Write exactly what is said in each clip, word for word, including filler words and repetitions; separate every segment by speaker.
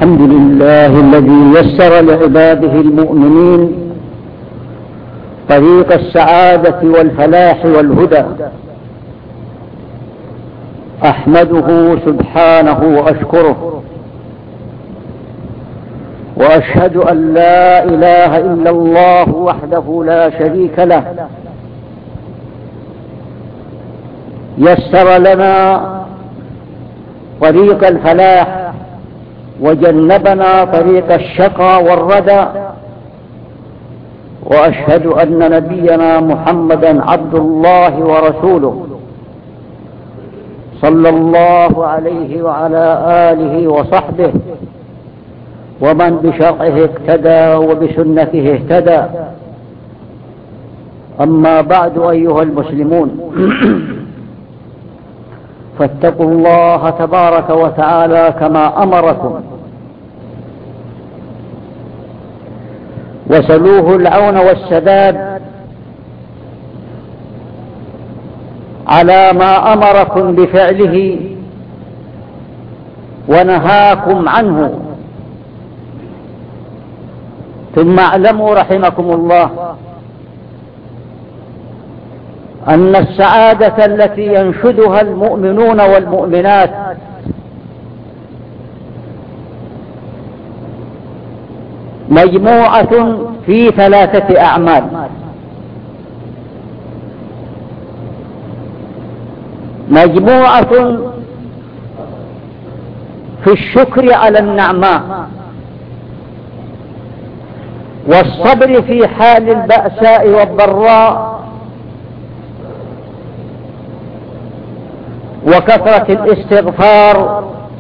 Speaker 1: الحمد لله الذي يسر لعباده المؤمنين طريق السعادة والفلاح والهدى. أحمده سبحانه وأشكره، وأشهد أن لا إله إلا الله وحده لا شريك له، يسر لنا طريق الفلاح وجنبنا طريق الشقى والردى. وأشهد أن نبينا محمدا عبد الله ورسوله صلى الله عليه وعلى آله وصحبه ومن بشرعه اقتدى وبسنته اهتدى. أما بعد أيها المسلمون، فاتقوا الله تبارك وتعالى كما أمركم، وسلوه العون والسداد على ما أمركم بفعله ونهاكم عنه. ثم اعلموا رحمكم الله أن السعادة التي ينشدها المؤمنون والمؤمنات مجموعة في ثلاثة أعمال. مجموعة في الشكر على النعماء، والصبر في حال البأساء والضراء، وكثرة الاستغفار،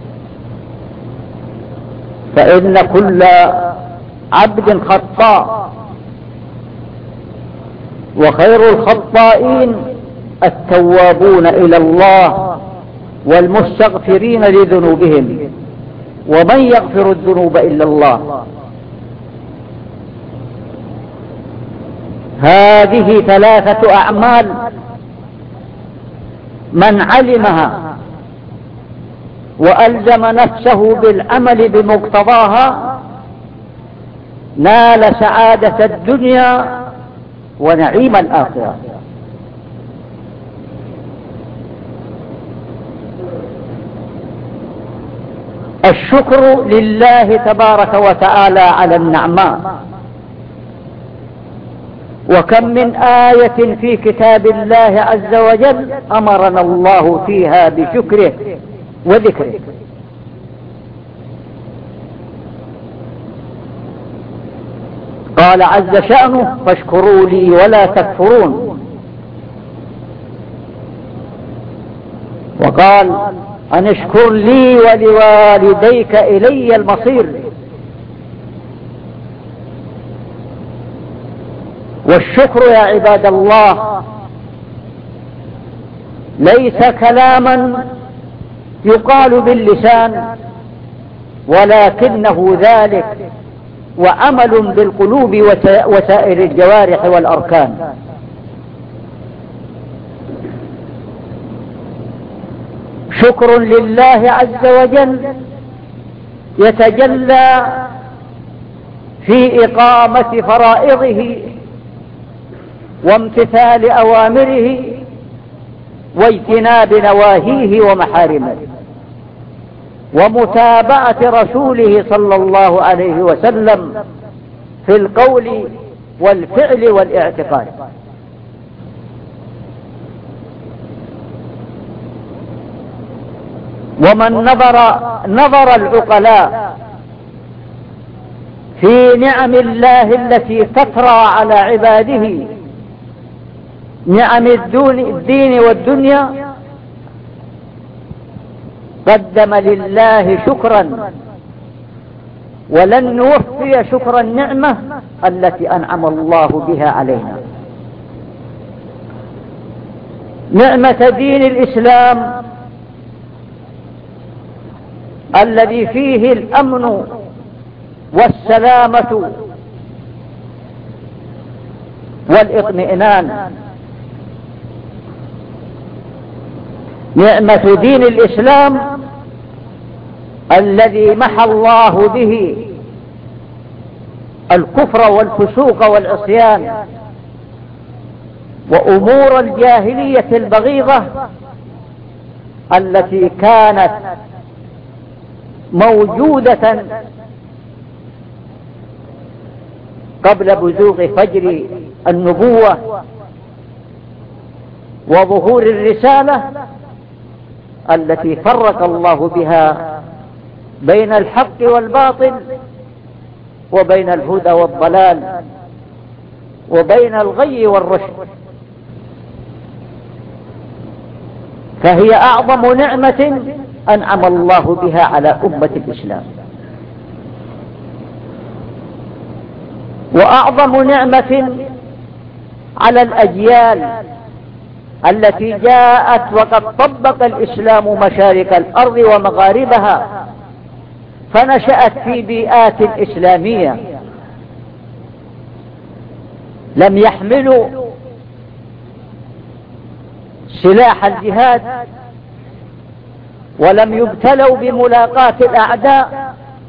Speaker 1: فإن كل عبد خطاء، وخير الخطائين التوابون إلى الله والمستغفرين لذنوبهم، ومن يغفر الذنوب إلا الله. هذه ثلاثة أعمال من علمها وألزم نفسه بالعمل بمقتضاها نال سعادة الدنيا ونعيم الآخرة. الشكر لله تبارك وتعالى على النعماء. وكم من آية في كتاب الله عز وجل أمرنا الله فيها بشكره وذكره. قال عز شأنه: فاشكروا لي ولا تكفرون. وقال: أن اشكر لي ولوالديك إلي المصير. والشكر يا عباد الله ليس كلاما يقال باللسان، ولكنه ذلك وعمل بالقلوب وسائر الجوارح والأركان. شكر لله عز وجل يتجلى في إقامة فرائضه وامتثال أوامره واجتناب نواهيه ومحارمه، ومتابعة رسوله صلى الله عليه وسلم في القول والفعل والاعتقاد. ومن نظر نظر العقلاء في نعم الله التي تطرى على عباده، نعم الدين والدنيا، قدم لله شكرا، ولن نوفي شكر النعمة التي أنعم الله بها علينا. نعمة دين الإسلام الذي فيه الأمن والسلامة والاطمئنان. نعمة دين الإسلام الذي محى الله به الكفر والفسوق والعصيان وأمور الجاهلية البغيضة التي كانت موجودة قبل بزوغ فجر النبوة وظهور الرسالة التي فرق الله بها بين الحق والباطل وبين الهدى والضلال وبين الغي والرشد. فهي أعظم نعمة أنعم الله بها على أمة الإسلام، وأعظم نعمة على الأجيال التي جاءت وقد طبق الإسلام مشارق الأرض ومغاربها فنشأت في بيئات إسلامية، لم يحملوا سلاح الجهاد ولم يبتلوا بملاقاة الأعداء،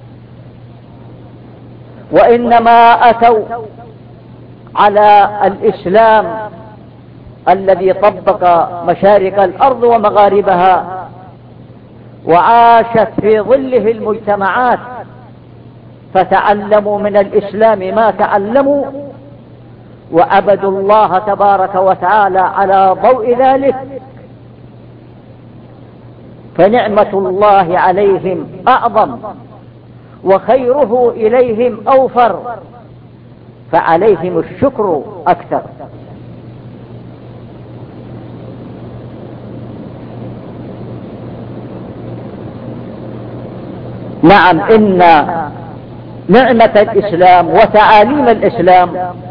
Speaker 1: وإنما أتوا على الإسلام الذي طبق مشارق الأرض ومغاربها وعاشت في ظله المجتمعات، فتعلموا من الإسلام ما تعلموا وعبدوا الله تبارك وتعالى على ضوء ذلك، فنعمة الله عليهم أعظم وخيره إليهم أوفر، فعليهم الشكر أكثر. نعم، إن نعمة الإسلام وتعاليم الإسلام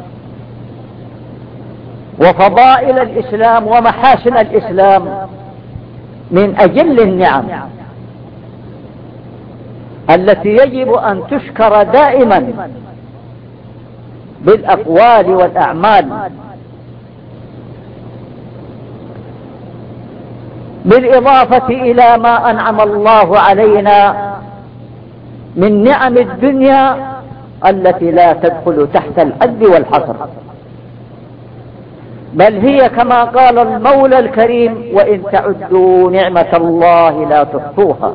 Speaker 1: وفضائل الإسلام ومحاسن الإسلام من أجل النعم التي يجب أن تشكر دائما بالأقوال والأعمال، بالإضافة إلى ما أنعم الله علينا من نعم الدنيا التي لا تدخل تحت الحد والحصر، بل هي كما قال المولى الكريم: وإن تعدوا نعمة الله لا تحصوها،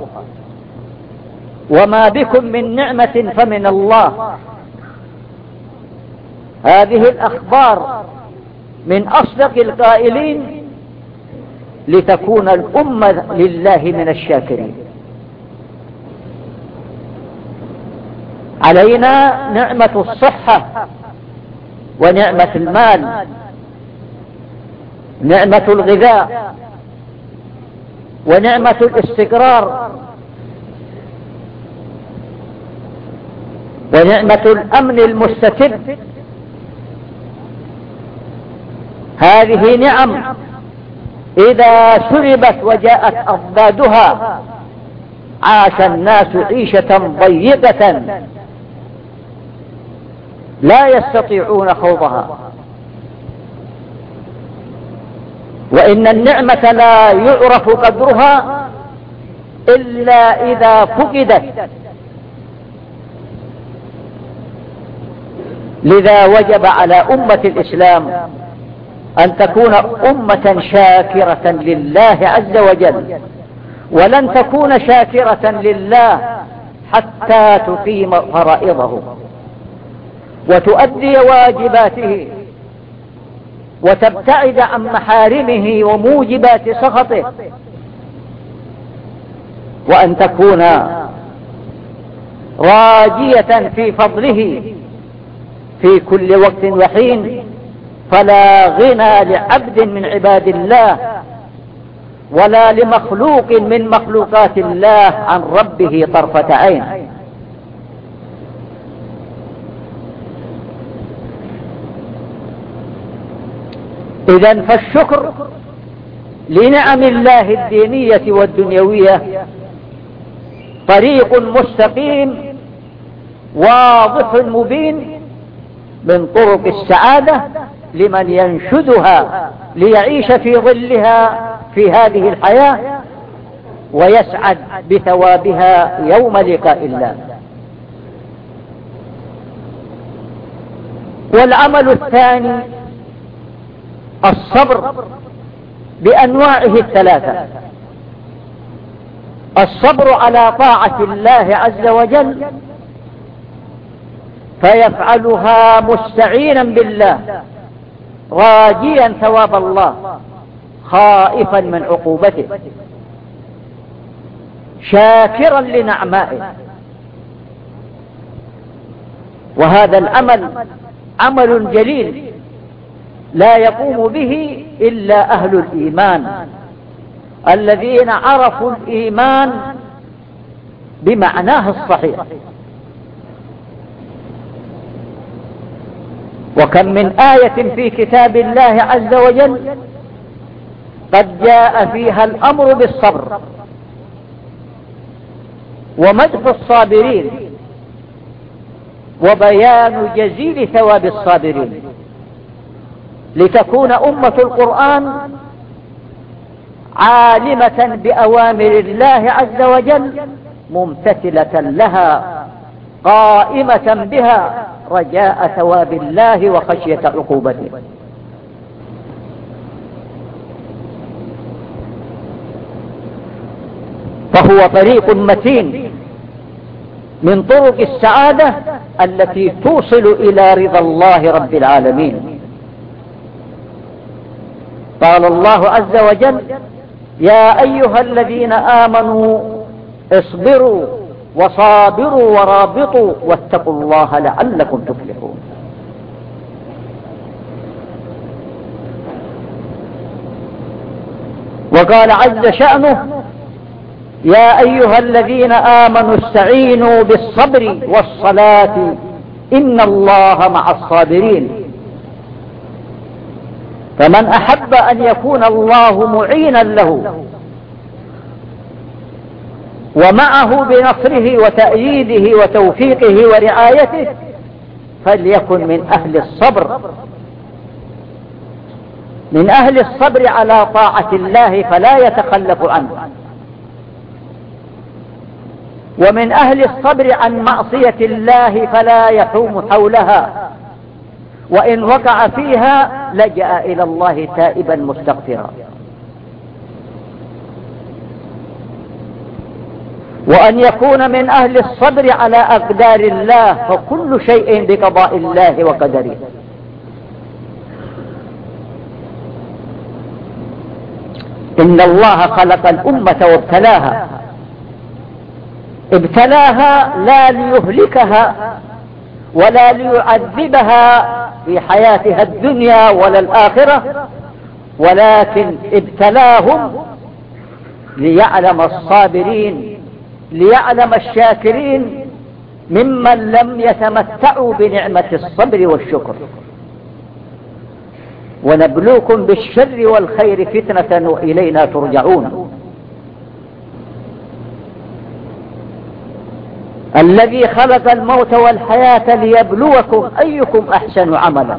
Speaker 1: وما بكم من نعمة فمن الله. هذه الأخبار من أصدق القائلين لتكون الأمة لله من الشاكرين. علينا نعمة الصحة ونعمة المال، نعمة الغذاء ونعمة الاستقرار ونعمة الأمن المستتب. هذه نعم إذا سلبت وجاءت أضدادها عاش الناس عيشة ضيقة لا يستطيعون خوضها. وإن النعمة لا يعرف قدرها إلا إذا فقدت، لذا وجب على أمة الإسلام أن تكون أمة شاكرة لله عز وجل، ولن تكون شاكرة لله حتى تقيم فرائضه وتؤدي واجباته وتبتعد عن محارمه وموجبات سخطه، وأن تكون راجية في فضله في كل وقت وحين. فلا غنى لعبد من عباد الله ولا لمخلوق من مخلوقات الله عن ربه طرفة عين. إذن فالشكر لنعم الله الدينية والدنيوية طريق مستقيم واضح مبين من طرق السعادة لمن ينشدها ليعيش في ظلها في هذه الحياة ويسعد بثوابها يوم لقاء الله. والعمل الثاني الصبر بأنواعه الثلاثة: الصبر على طاعة الله عز وجل فيفعلها مستعينا بالله راجيا ثواب الله خائفا من عقوبته شاكرا لنعمائه. وهذا العمل عمل جليل لا يقوم به إلا أهل الإيمان الذين عرفوا الإيمان بمعناه الصحيح. وكم من آية في كتاب الله عز وجل قد جاء فيها الأمر بالصبر ومدح الصابرين وبيان جزيل ثواب الصابرين، لتكون أمة القرآن عالمة بأوامر الله عز وجل ممتثلة لها قائمة بها رجاء ثواب الله وخشية عقوبته. فهو طريق متين من طرق السعادة التي توصل إلى رضا الله رب العالمين. قال الله عز وجل: يا أيها الذين آمنوا اصبروا وصابروا ورابطوا واتقوا الله لعلكم تفلحون. وقال عز شأنه: يا أيها الذين آمنوا استعينوا بالصبر والصلاة إن الله مع الصابرين. فمن أحب أن يكون الله معينا له ومعه بنصره وتأييده وتوفيقه ورعايته فليكن من أهل الصبر، من أهل الصبر على طاعة الله فلا يتخلف عنه، ومن أهل الصبر عن معصية الله فلا يحوم حولها، وإن وقع فيها لجأ إلى الله تائبا مستغفرا. وأن يكون من أهل الصبر على أقدار الله، فكل شيء بقضاء الله وقدره. إن الله خلق الأمة وابتلاها، ابتلاها لا ليهلكها ولا ليعذبها في حياتها الدنيا ولا الآخرة، ولكن ابتلاهم ليعلم الصابرين، ليعلم الشاكرين ممن لم يتمتعوا بنعمة الصبر والشكر. ونبلوكم بالشر والخير فتنة وإلينا ترجعون. الذي خلق الموت والحياة ليبلوكم أيكم أحسن عملا.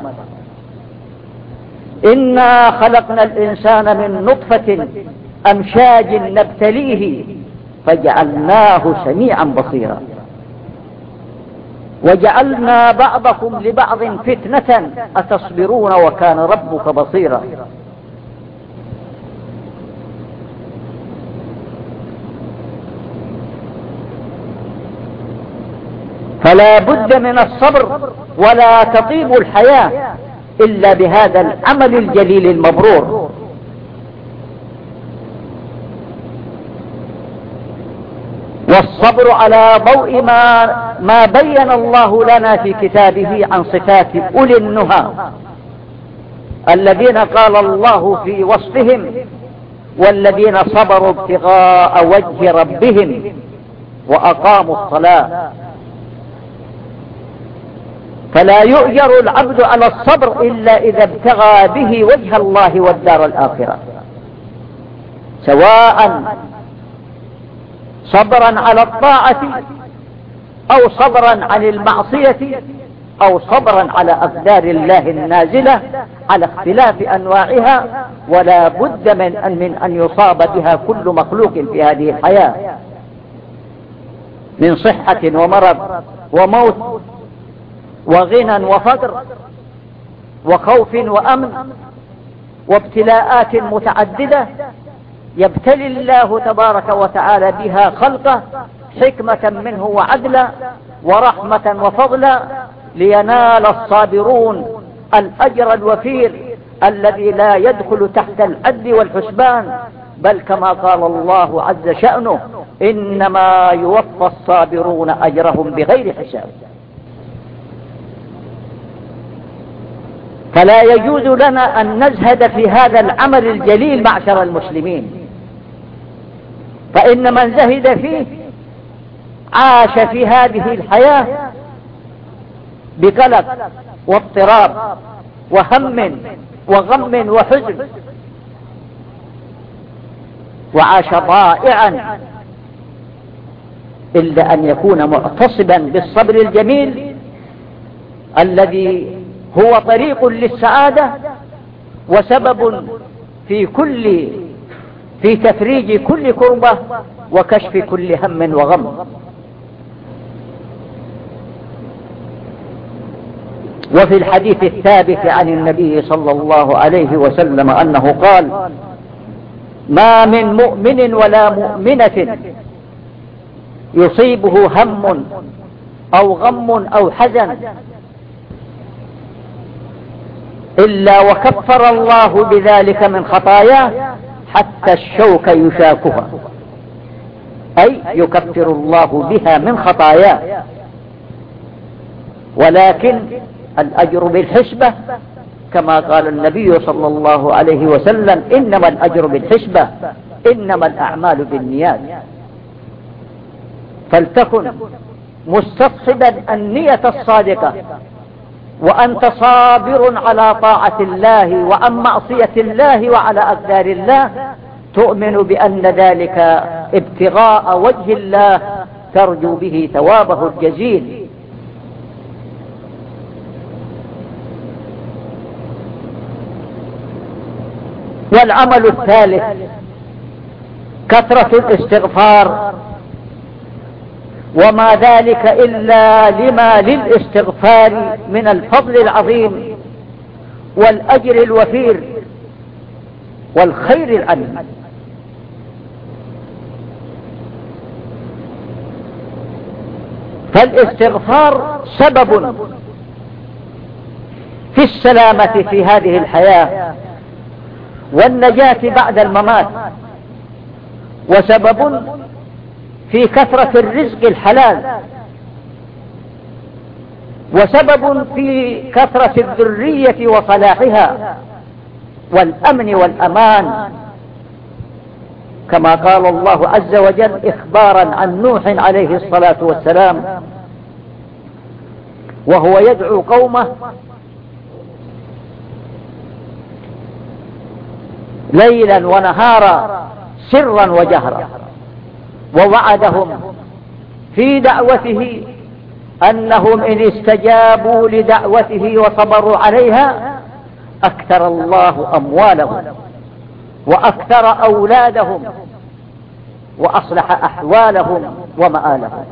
Speaker 1: إنا خلقنا الإنسان من نطفة أمشاج نبتليه فجعلناه سميعا بصيرا. وجعلنا بعضكم لبعض فتنة أتصبرون وكان ربك بصيرا. فلا بد من الصبر، ولا تطيب الحياة إلا بهذا العمل الجليل المبرور. والصبر على ضوء ما, ما بين الله لنا في كتابه عن صفات أولي النهى الذين قال الله في وصفهم: والذين صبروا ابتغاء وجه ربهم وأقاموا الصلاة. فلا يؤجر العبد على الصبر إلا إذا ابتغى به وجه الله والدار الآخرة، سواء صبرا على الطاعة أو صبرا عن المعصية أو صبرا على أقدار الله النازلة على اختلاف أنواعها ولا بد من أن, من أن يصاب بها كل مخلوق في هذه الحياة من صحة ومرض وموت وغنى وفقر وخوف وأمن وابتلاءات متعددة يبتلي الله تبارك وتعالى بها خلقه حكمة منه وعدلا ورحمة وفضلا لينال الصابرون الأجر الوفير الذي لا يدخل تحت العد والحسبان، بل كما قال الله عز شأنه إنما يوفى الصابرون أجرهم بغير حساب. فلا يجوز لنا أن نزهد في هذا العمل الجليل معشر المسلمين، فإن من زهد فيه عاش في هذه الحياة بقلق واضطراب وهم وغم وحزن، وعاش ضائعا، إلا أن يكون معتصبا بالصبر الجميل الذي هو طريق للسعادة وسبب في كل في تفريج كل كربة وكشف كل هم وغم. وفي الحديث الثابت عن النبي صلى الله عليه وسلم أنه قال: ما من مؤمن ولا مؤمنة يصيبه هم أو غم أو حزن إلا وكفر الله بذلك من خطاياه حتى الشوك يشاكها، أي يكفر الله بها من خطاياه. ولكن الأجر بالحسبة كما قال النبي صلى الله عليه وسلم: إنما الأجر بالحسبة إنما الأعمال بالنيات. فلتكن مستصحبا النية الصادقة وأنت صابر على طاعة الله وعن معصية الله وعلى أقدار الله، تؤمن بأن ذلك ابتغاء وجه الله ترجو به ثوابه الجزيل. والعمل الثالث كثرة الاستغفار، وما ذلك إلا لما للاستغفار من الفضل العظيم والأجر الوفير والخير العظيم. فالاستغفار سبب في السلامة في هذه الحياة والنجاة بعد الممات، وسبب في كثرة الرزق الحلال، وسبب في كثرة الذرية وصلاحها والأمن والأمان، كما قال الله عز وجل إخبارا عن نوح عليه الصلاة والسلام وهو يدعو قومه ليلا ونهارا سرا وجهرا، ووعدهم في دعوته أنهم إن استجابوا لدعوته وصبروا عليها أكثر الله أموالهم وأكثر أولادهم وأصلح أحوالهم ومآلهم.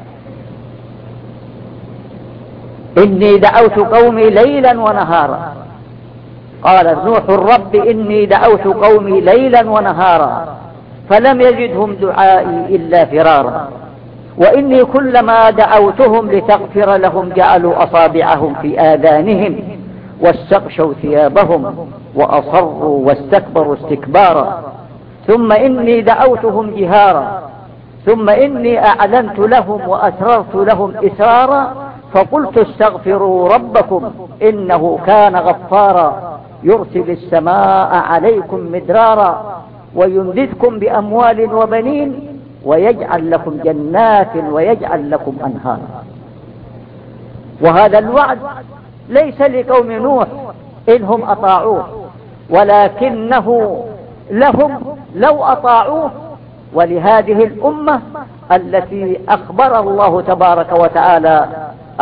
Speaker 1: إني دعوت قومي ليلا ونهارا، قال نوح الرب إني دعوت قومي ليلا ونهارا فلم يزدهم دعائي إلا فرارا، وإني كلما دعوتهم لتغفر لهم جعلوا أصابعهم في آذانهم واستغشوا ثيابهم وأصروا واستكبروا استكبارا، ثم إني دعوتهم جهارا ثم إني أعلنت لهم وأسررت لهم إسرارا فقلت استغفروا ربكم إنه كان غفارا يرسل السماء عليكم مدرارا ويمددكم بأموال وبنين ويجعل لكم جنات ويجعل لكم أنهارا. وهذا الوعد ليس لقوم نوح إنهم أطاعوه، ولكنه لهم لو أطاعوه، ولهذه الأمة التي أخبر الله تبارك وتعالى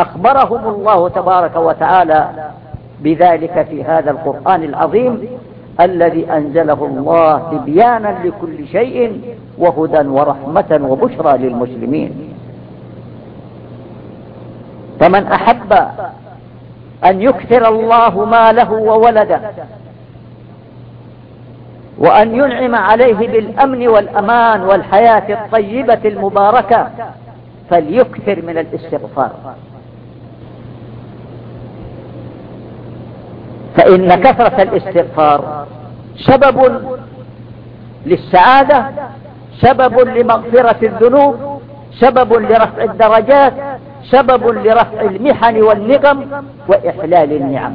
Speaker 1: أخبرهم الله تبارك وتعالى بذلك في هذا القرآن العظيم الذي أنزله الله تبيانا لكل شيء وهدى ورحمة وبشرى للمسلمين. فمن أحب أن يكثر الله ماله وولده وأن ينعم عليه بالأمن والأمان والحياة الطيبة المباركة فليكثر من الاستغفار، فإن كثرة الاستغفار سبب للسعادة، سبب لمغفرة الذنوب، سبب لرفع الدرجات، سبب لرفع المحن والنقم وإحلال النعم.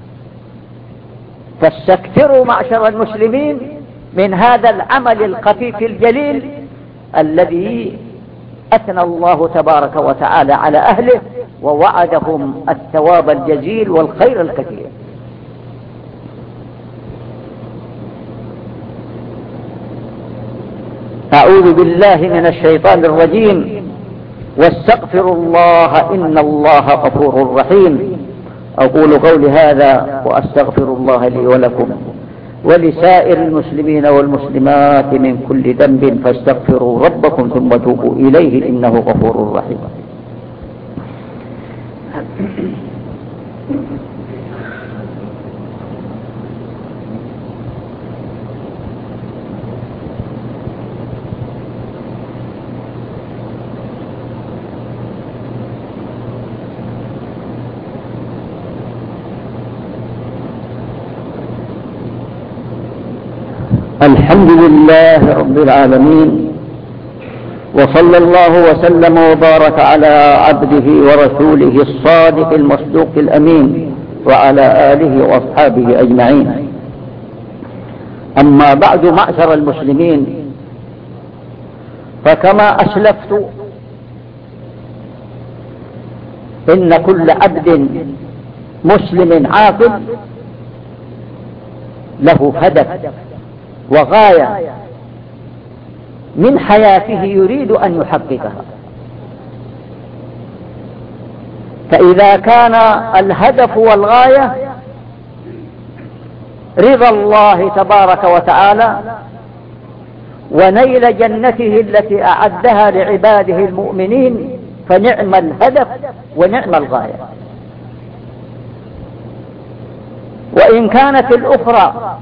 Speaker 1: فاستكثروا معشر المسلمين من هذا العمل الخفيف الجليل الذي أثنى الله تبارك وتعالى على أهله ووعدهم الثواب الجزيل والخير الكثير. أعوذ بالله من الشيطان الرجيم. واستغفروا الله إن الله غفور رحيم. أقول قولي هذا وأستغفر الله لي ولكم ولسائر المسلمين والمسلمات من كل ذنب فاستغفروا ربكم ثم توبوا إليه إنه غفور رحيم. الحمد لله رب العالمين، وصلى الله وسلم وبارك على عبده ورسوله الصادق المصدوق الأمين وعلى آله وأصحابه أجمعين. أما بعد معشر المسلمين، فكما أسلفت إن كل عبد مسلم عاقل له هدف وغاية من حياته يريد أن يحققها. فإذا كان الهدف والغاية رضا الله تبارك وتعالى ونيل جنته التي أعدها لعباده المؤمنين فنعم الهدف ونعم الغاية. وإن كانت الأخرى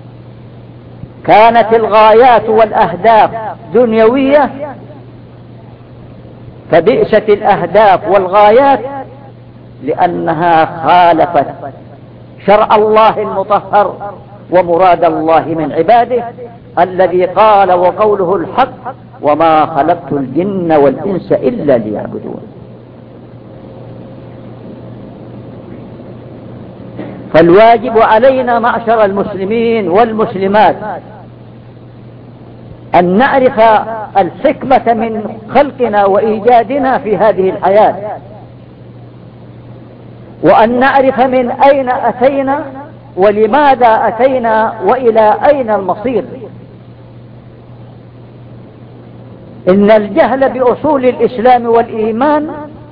Speaker 1: كانت الغايات والأهداف دنيوية فبئست الأهداف والغايات لأنها خالفت شرع الله المطهر ومراد الله من عباده الذي قال وقوله الحق وما خلقت الجن والإنس إلا ليعبدون. فالواجب علينا معشر المسلمين والمسلمات أن نعرف الحكمة من خلقنا وإيجادنا في هذه الحياة، وأن نعرف من أين أتينا ولماذا أتينا وإلى أين المصير. إن الجهل بأصول الإسلام والإيمان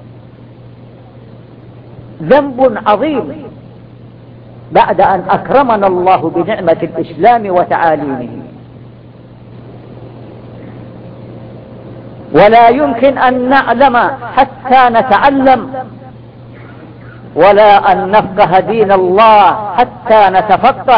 Speaker 1: ذنب عظيم بعد أن أكرمنا الله بنعمة الإسلام وتعاليمه. ولا يمكن أن نعلم حتى نتعلم، ولا أن نفقه دين الله حتى نتفقه.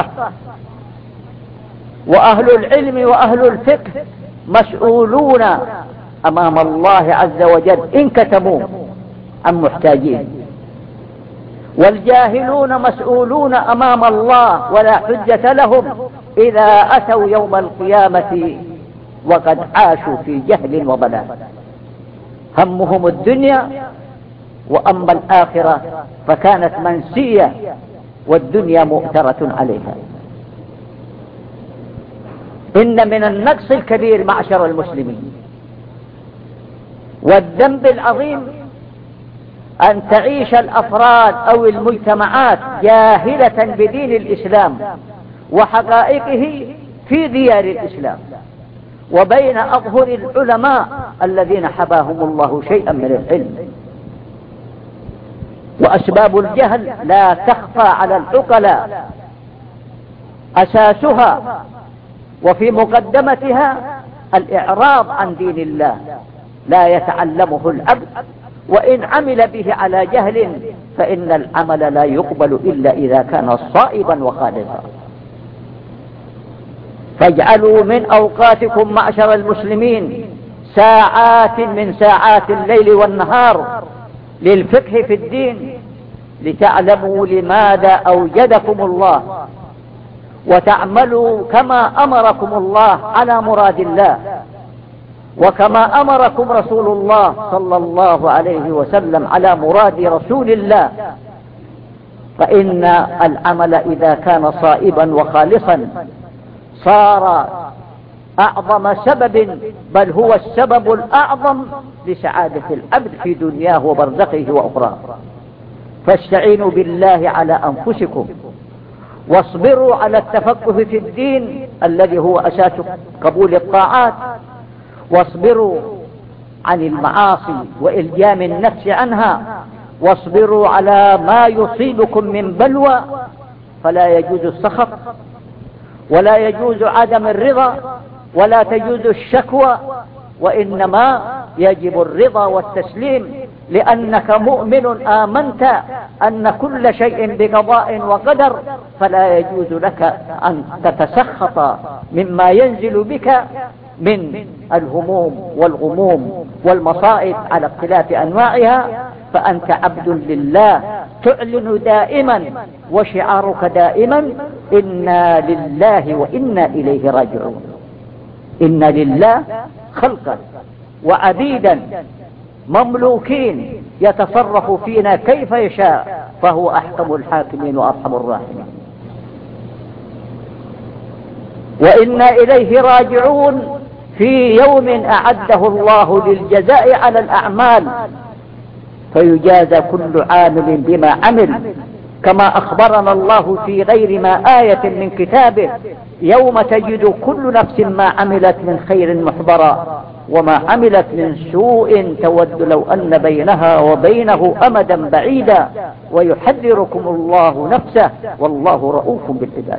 Speaker 1: وأهل العلم وأهل الفقه مسؤولون أمام الله عز وجل إن كتموا عن محتاجين، والجاهلون مسؤولون أمام الله ولا حجة لهم إذا أتوا يوم القيامة وقد عاشوا في جهل وضلال. همهم الدنيا، وأما الآخرة فكانت منسية والدنيا مؤثرة عليها. إن من النقص الكبير معشر المسلمين والذنب العظيم أن تعيش الأفراد أو المجتمعات جاهلة بدين الإسلام وحقائقه في ديار الإسلام وبين أظهر العلماء الذين حباهم الله شيئا من العلم. وأسباب الجهل لا تخفى على العقلاء أساسها وفي مقدمتها الإعراض عن دين الله، لا يتعلمه العبد، وإن عمل به على جهل فإن العمل لا يقبل إلا إذا كان صائبا وخالصا. فاجعلوا من أوقاتكم معشر المسلمين ساعات من ساعات الليل والنهار للفقه في الدين، لتعلموا لماذا أوجدكم الله، وتعملوا كما أمركم الله على مراد الله، وكما أمركم رسول الله صلى الله عليه وسلم على مراد رسول الله. فإن العمل إذا كان صائبا وخالصا صار أعظم سبب، بل هو السبب الأعظم لسعادة العبد في دنياه وبرزخه وأخراه. فاستعينوا بالله على أنفسكم، واصبروا على التفقه في الدين الذي هو أساس قبول الطاعات، واصبروا عن المعاصي وإلجام النفس عنها، واصبروا على ما يصيبكم من بلوى. فلا يجوز السخط، ولا يجوز عدم الرضا، ولا تجوز الشكوى، وإنما يجب الرضا والتسليم، لأنك مؤمن آمنت أن كل شيء بقضاء وقدر، فلا يجوز لك أن تتسخط مما ينزل بك من الهموم والغموم والمصائب على اختلاف أنواعها. فأنت عبد لله تعلن دائما، وشعارك دائما إنا لله وإنا إليه راجعون. إن لله خلقا وعبيدا مملوكين يتصرف فينا كيف يشاء، فهو أحكم الحاكمين وأرحم الراحمين. وإنا إليه راجعون في يوم أعده الله للجزاء على الأعمال، فيجازى كل عامل بما عمل، كما أخبرنا الله في غير ما آية من كتابه: يوم تجد كل نفس ما عملت من خير محضرا وما عملت من سوء تود لو أن بينها وبينه أمدا بعيدا ويحذركم الله نفسه والله رؤوف بالعباد.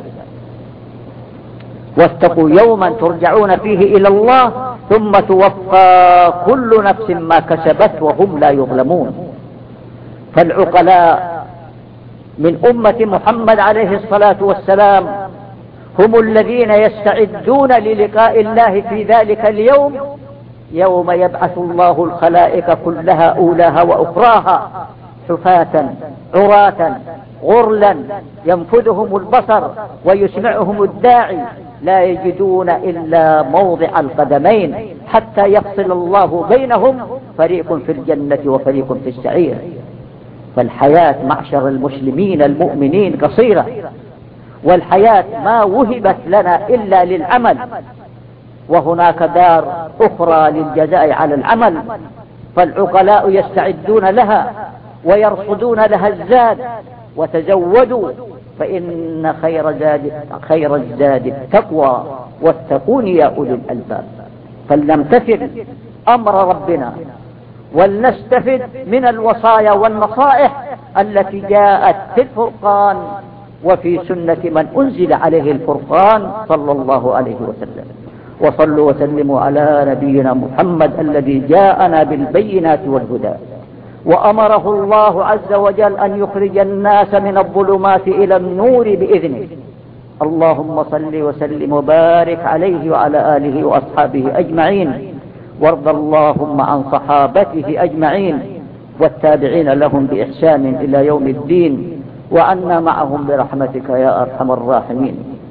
Speaker 1: واتقوا يوما ترجعون فيه إلى الله ثم توفى كل نفس ما كسبت وهم لا يظلمون. فالعقلاء من أمة محمد عليه الصلاة والسلام هم الذين يستعدون للقاء الله في ذلك اليوم، يوم يبعث الله الخلائق كلها أولاها وأخراها حفاة عراة غرلا، ينفذهم البصر ويسمعهم الداعي، لا يجدون إلا موضع القدمين حتى يفصل الله بينهم، فريق في الجنة وفريق في السعير. فالحياة معشر المسلمين المؤمنين قصيرة، والحياة ما وهبت لنا إلا للعمل، وهناك دار أخرى للجزاء على العمل. فالعقلاء يستعدون لها ويرصدون لها الزاد: وتزودوا فإن خير زاد خير الزاد التقوى واتقون يا أولي الألباب. فلنمتثل أمر ربنا ولنستفد من الوصايا والنصائح التي جاءت في الفرقان وفي سنة من أنزل عليه الفرقان صلى الله عليه وسلم. وصلوا وسلموا على نبينا محمد الذي جاءنا بالبينات والهدى، وأمره الله عز وجل أن يخرج الناس من الظلمات إلى النور بإذنه. اللهم صل وسلم وبارك عليه وعلى آله وأصحابه أجمعين، وارض اللهم عن صحابته أجمعين والتابعين لهم بإحسان إلى يوم الدين، وعنا معهم برحمتك يا أرحم الراحمين.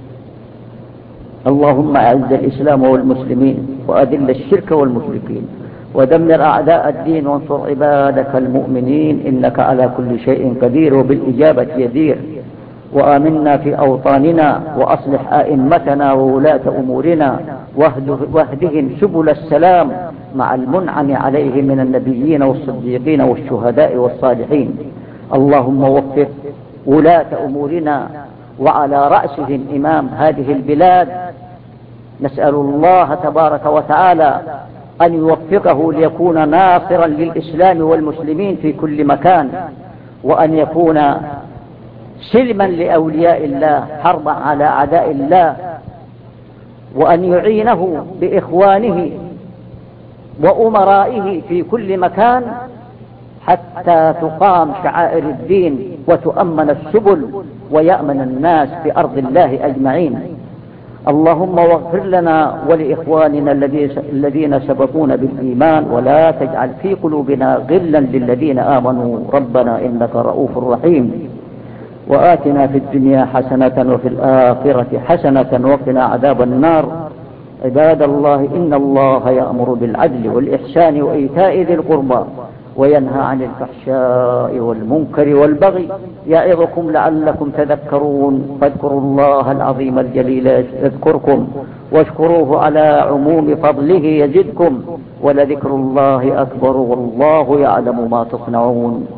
Speaker 1: اللهم أعز الإسلام والمسلمين وأذل الشرك والمشركين ودمر أعداء الدين وانصر عبادك المؤمنين، إنك على كل شيء قدير وبالإجابة يدير. وآمنا في أوطاننا وأصلح أئمتنا وولاة أمورنا واهدهم سبل السلام مع المنعم عليهم من النبيين والصديقين والشهداء والصالحين. اللهم وفق ولاة أمورنا وعلى رأسهم إمام هذه البلاد، نسأل الله تبارك وتعالى أن يوفقه ليكون ناصرا للإسلام والمسلمين في كل مكان، وأن يكون سلما لأولياء الله حربا على أعداء الله، وأن يعينه بإخوانه وأمرائه في كل مكان حتى تقام شعائر الدين وتؤمن السبل ويأمن الناس في أرض الله أجمعين. اللهم واغفر لنا ولإخواننا الذين سبقونا بالإيمان، ولا تجعل في قلوبنا غلا للذين آمنوا ربنا إنك رؤوف رحيم. وآتنا في الدنيا حسنة وفي الآخرة حسنة وقنا عذاب النار. عباد الله، إن الله يأمر بالعدل والإحسان وإيتاء ذي القربى وينهى عن الفحشاء والمنكر والبغي يعظكم لعلكم تذكرون. فاذكروا الله العظيم الجليل يذكركم، واشكروه على عموم فضله يزدكم، ولذكر الله أكبر والله يعلم ما تصنعون.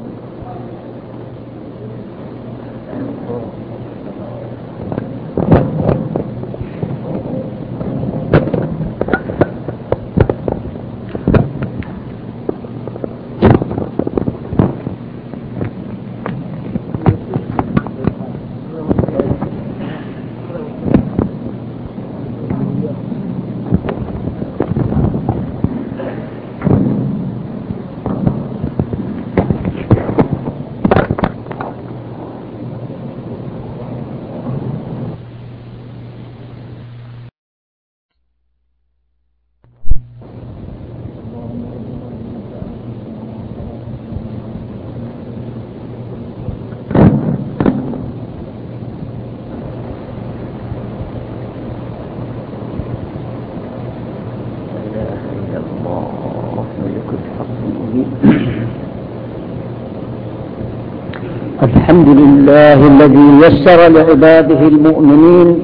Speaker 1: الحمد لله الذي يسر لعباده المؤمنين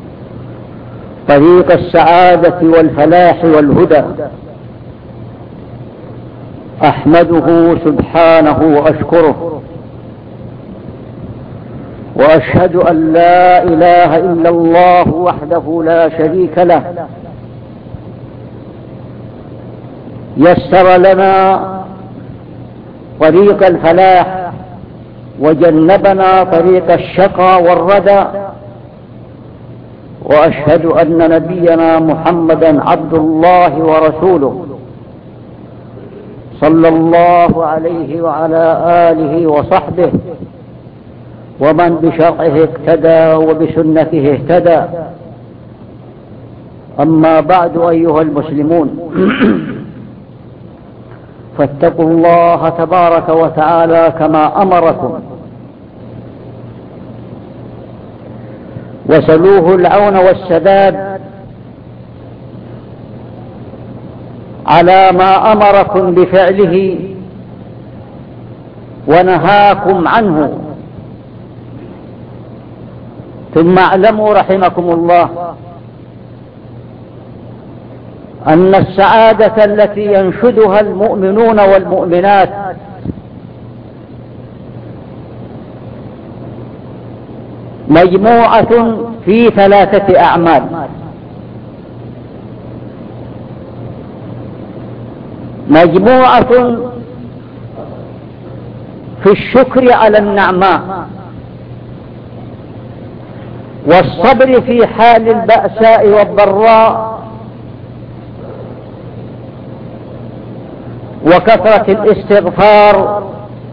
Speaker 1: طريق السعادة والفلاح والهدى. أحمده سبحانه وأشكره، وأشهد أن لا إله إلا الله وحده لا شريك له، يسر لنا طريق الفلاح وجنبنا طريق الشقى والردى. وأشهد أن نبينا محمدا عبد الله ورسوله صلى الله عليه وعلى آله وصحبه ومن بشرعه اقتدى وبسنته اهتدى. أما بعد، أيها المسلمون، فاتقوا الله تبارك وتعالى كما أمركم، وسلوه العون والسداد على ما أمركم بفعله ونهاكم عنه. ثم اعلموا رحمكم الله أن السعادة التي ينشدها المؤمنون والمؤمنات مجموعة في ثلاثة أعمال. مجموعة في الشكر على النعماء، والصبر في حال البأساء والضراء، وكثرة الاستغفار.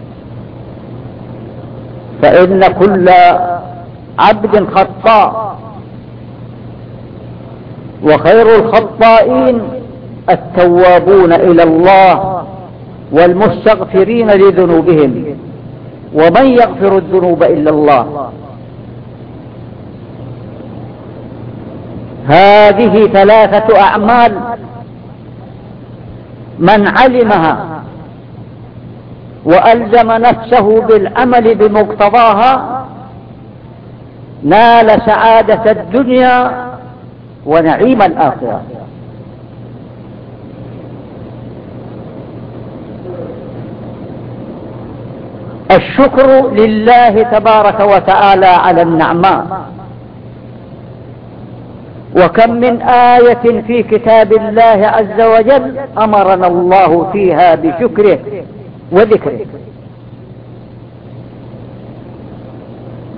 Speaker 1: فإن كل عبد خطاء، وخير الخطائين التوابون إلى الله والمستغفرين لذنوبهم، ومن يغفر الذنوب إلا الله. هذه ثلاثة أعمال من علمها وألزم نفسه بالعمل بمقتضاها نال سعادة الدنيا ونعيم الآخرة. الشكر لله تبارك وتعالى على النعماء. وكم من آية في كتاب الله عز وجل أمرنا الله فيها بشكره وذكره.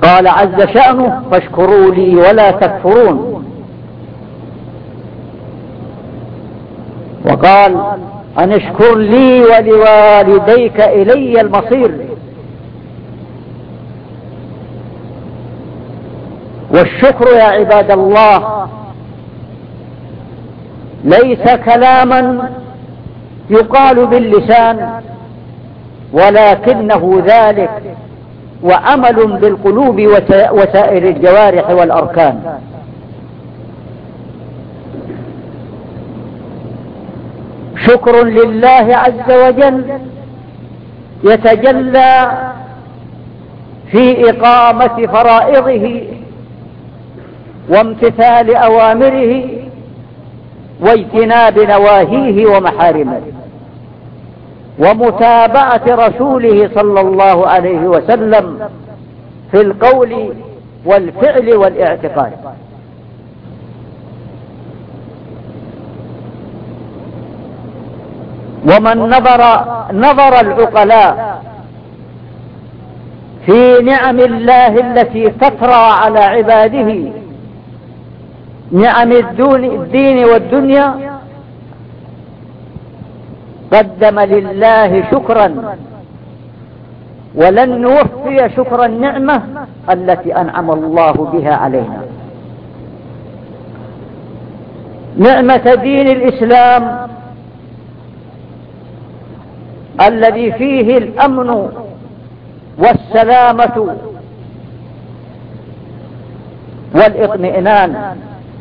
Speaker 1: قال عز شأنه فاشكروا لي ولا تكفرون. وقال أن اشكر لي ولوالديك إلي المصير. والشكر يا عباد الله ليس كلاما يقال باللسان، ولكنه ذلك وعمل بالقلوب وسائر الجوارح والأركان. شكر لله عز وجل يتجلى في إقامة فرائضه وامتثال أوامره واجتناب نواهيه ومحارمه، ومتابعة رسوله صلى الله عليه وسلم في القول والفعل والاعتقاد. ومن نظر نظر العقلاء في نعم الله التي تطرى على عباده، نعم الدين والدنيا، قدم لله شكرا، ولن نوفي شكر النعمة التي أنعم الله بها علينا. نعمة دين الإسلام الذي فيه الأمن والسلامة والاطمئنان.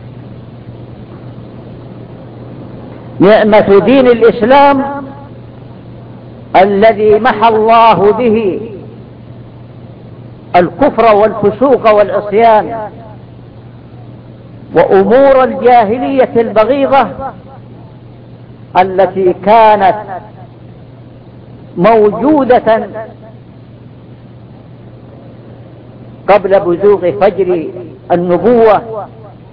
Speaker 1: نعمة دين الإسلام الذي محى الله به الكفر والفسوق والعصيان وأمور الجاهلية البغيضة التي كانت موجودة قبل بزوغ فجر النبوة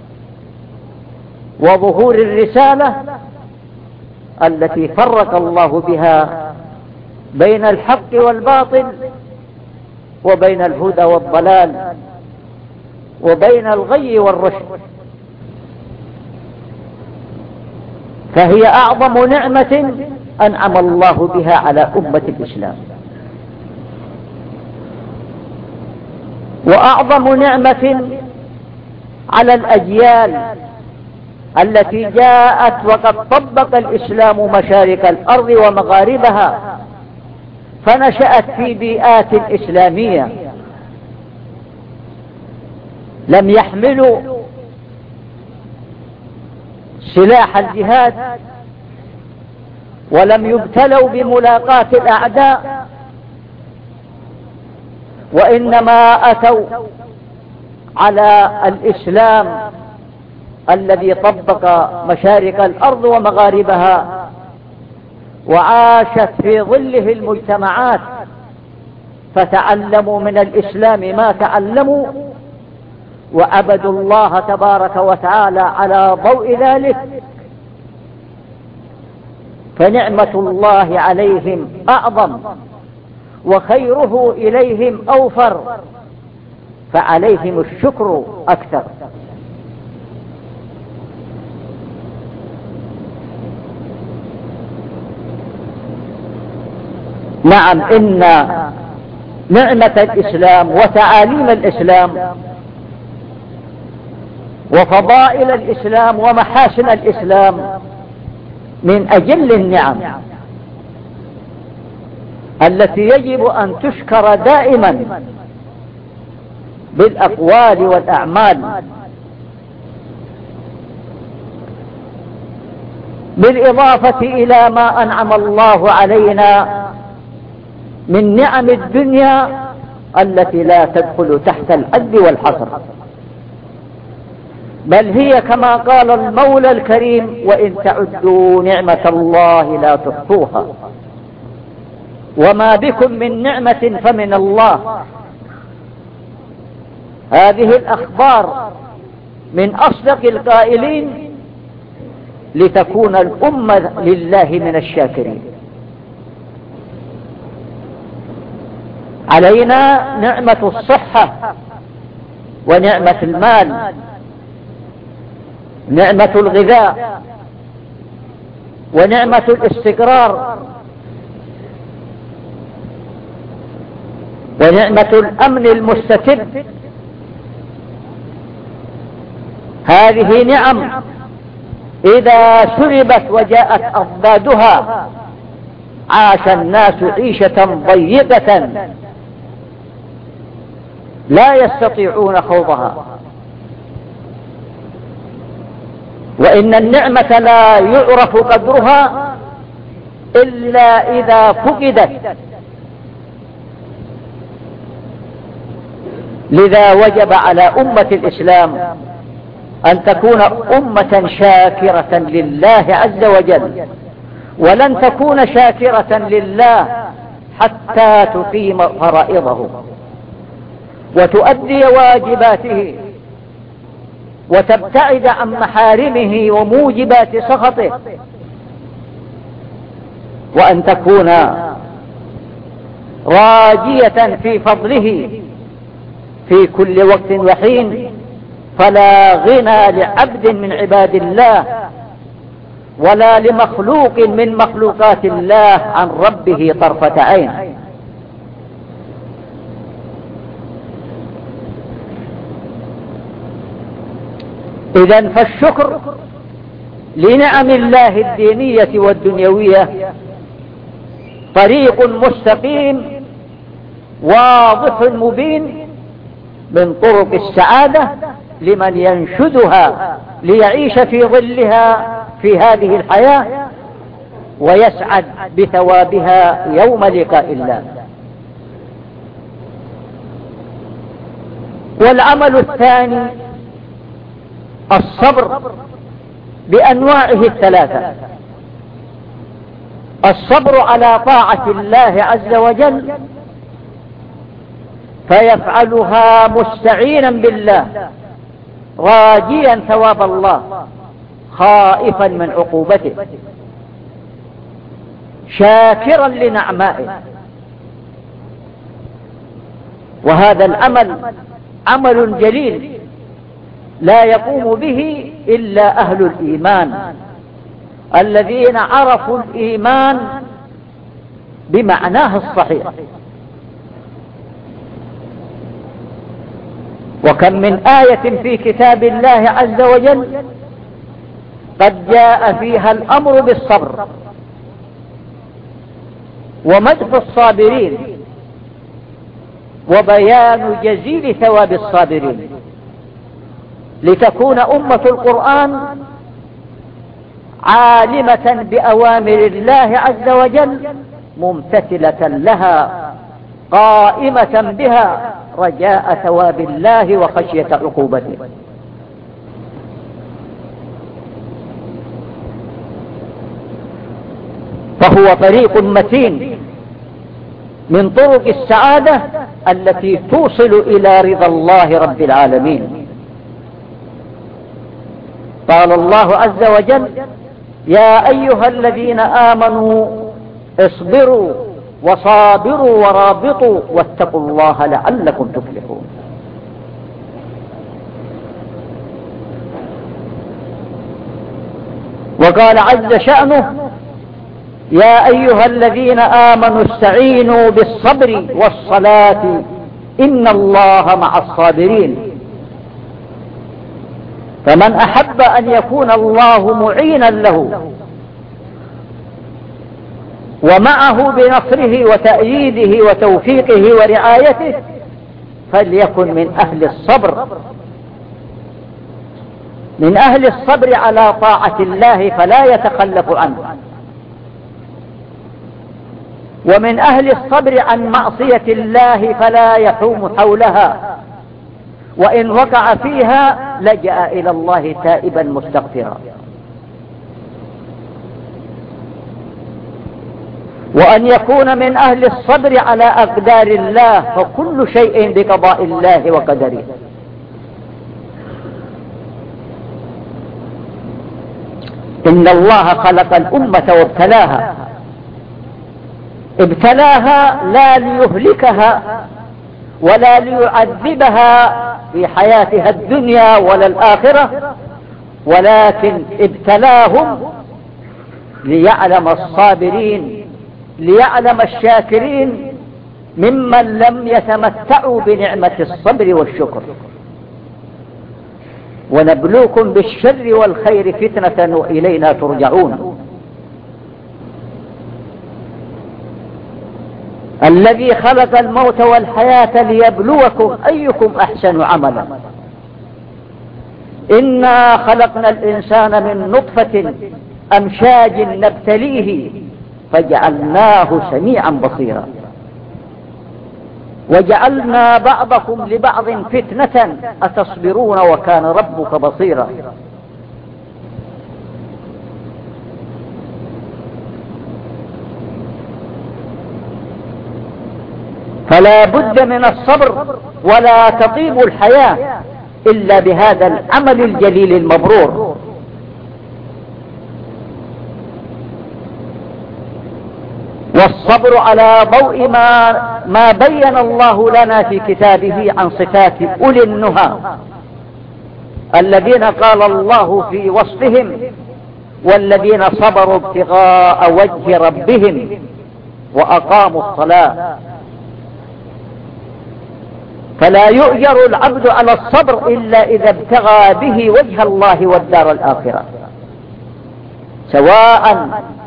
Speaker 1: وظهور الرسالة التي فرق الله بها بين الحق والباطل، وبين الهدى والضلال، وبين الغي والرشد. فهي أعظم نعمة أنعم الله بها على أمة الإسلام، وأعظم نعمة على الأجيال التي جاءت وقد طبق الإسلام مشارق الأرض ومغاربها، فنشأت في بيئات إسلامية، لم يحملوا سلاح الجهاد، ولم يبتلوا بملاقاة الأعداء، وإنما أتوا على الإسلام الذي طبق مشارق الأرض ومغاربها، وعاشت في ظله المجتمعات، فتعلموا من الإسلام ما تعلموا، وعبدوا الله تبارك وتعالى على ضوء ذلك. فنعمة الله عليهم أعظم، وخيره إليهم أوفر، فعليهم الشكر أكثر. نعم، إن نعمة الإسلام وتعاليم الإسلام وفضائل الإسلام ومحاسن الإسلام من أجل النعم التي يجب أن تشكر دائما بالأقوال والأعمال، بالإضافة إلى ما أنعم الله علينا من نعم الدنيا التي لا تدخل تحت الحد والحصر، بل هي كما قال المولى الكريم: وإن تعدوا نعمة الله لا تحصوها، وما بكم من نعمة فمن الله. هذه الأخبار من أصدق القائلين لتكون الأمة لله من الشاكرين. علينا نعمة الصحة ونعمة المال، نعمة الغذاء، ونعمة الاستقرار، ونعمة الأمن المستتب. هذه نعم إذا سلبت وجاءت أضدادها عاش الناس عيشة ضيقة لا يستطيعون خوضها. وإن النعمة لا يعرف قدرها إلا إذا فقدت. لذا وجب على أمة الإسلام أن تكون أمة شاكرة لله عز وجل، ولن تكون شاكرة لله حتى تقيم فرائضه وتؤدي واجباته وتبتعد عن محارمه وموجبات سخطه، وأن تكون راجية في فضله في كل وقت وحين. فلا غنى لعبد من عباد الله ولا لمخلوق من مخلوقات الله عن ربه طرفة عين. إذن فالشكر لنعم الله الدينية والدنيوية طريق مستقيم واضح مبين من طرق السعادة لمن ينشدها ليعيش في ظلها في هذه الحياة ويسعد بثوابها يوم لقاء الله. والعمل الثاني الصبر بأنواعه الثلاثة: الصبر على طاعة الله عز وجل فيفعلها مستعينا بالله راجيا ثواب الله خائفا من عقوبته شاكرا لنعمائه. وهذا العمل عمل جليل لا يقوم به إلا أهل الإيمان الذين عرفوا الإيمان بمعناه الصحيح. وكم من آية في كتاب الله عز وجل قد جاء فيها الأمر بالصبر ومدح الصابرين وبيان جزيل ثواب الصابرين، لتكون أمة القرآن عالمة بأوامر الله عز وجل ممتثلة لها قائمة بها رجاء ثواب الله وخشية عقوبته. فهو طريق متين من طرق السعادة التي توصل إلى رضا الله رب العالمين. قال الله عز وجل: يا أيها الذين آمنوا اصبروا وصابروا ورابطوا واتقوا الله لعلكم تفلحون. وقال عز شأنه: يا أيها الذين آمنوا استعينوا بالصبر والصلاة إن الله مع الصابرين. فمن أحب أن يكون الله معينا له ومعه بنصره وتأييده وتوفيقه ورعايته فليكن من أهل الصبر، من أهل الصبر على طاعة الله فلا يتخلف عنه، ومن أهل الصبر عن معصية الله فلا يحوم حولها، وإن وقع فيها لجأ إلى الله تائبا مستغفرا. وأن يكون من أهل الصبر على أقدار الله، فكل شيء بقضاء الله وقدره. إن الله خلق الأمة وابتلاها، ابتلاها لا ليهلكها ولا ليعذبها في حياتها الدنيا ولا الآخرة، ولكن ابتلاهم ليعلم الصابرين، ليعلم الشاكرين ممن لم يتمتعوا بنعمة الصبر والشكر. ونبلوكم بالشر والخير فتنة وإلينا ترجعون. الذي خلق الموت والحياة ليبلوكم أيكم أحسن عملا. إنا خلقنا الإنسان من نطفة أمشاج نبتليه فجعلناه سميعا بصيرا. وجعلنا بعضكم لبعض فتنة أتصبرون وكان ربك بصيرا. فلا بد من الصبر، ولا تطيب الحياة إلا بهذا العمل الجليل المبرور. والصبر على ضوء ما, ما بين الله لنا في كتابه عن صفات أولي النهى الذين قال الله في وصفهم: والذين صبروا ابتغاء وجه ربهم وأقاموا الصلاة. فلا يؤجر العبد على الصبر إلا إذا ابتغى به وجه الله والدار الآخرة، سواء